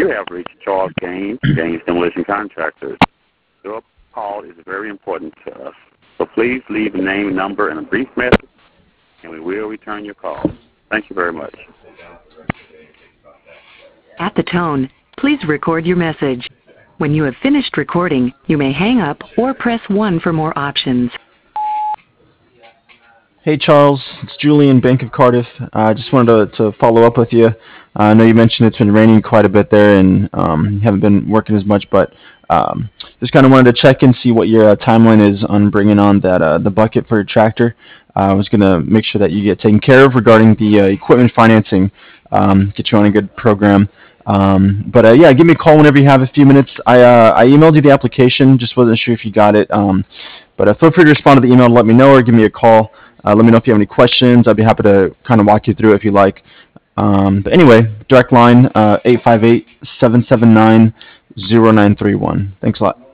have reached Charles Gaines, Gaines Demolition Contractors. Your call is very important to us. So please leave a name, number, and a brief message, and we will return your call. Thank you very much. At the tone, please record your message. When you have finished recording, you may hang up or press 1 for more options. Hey Charles, it's Julian, Bank of Cardiff. I just wanted to follow up with you. I know you mentioned it's been raining quite a bit there and you haven't been working as much, but just kind of wanted to check and see what your timeline is on bringing on that the bucket for your tractor. I was going to make sure that you get taken care of regarding the equipment financing, get you on a good program. But yeah, give me a call whenever you have a few minutes. I emailed you the application, just wasn't sure if you got it. But feel free to respond to the email to let me know or give me a call. Let me know if you have any questions. I'd be happy to kind of walk you through if you like. But anyway, direct line 858-779-0931. Thanks a lot.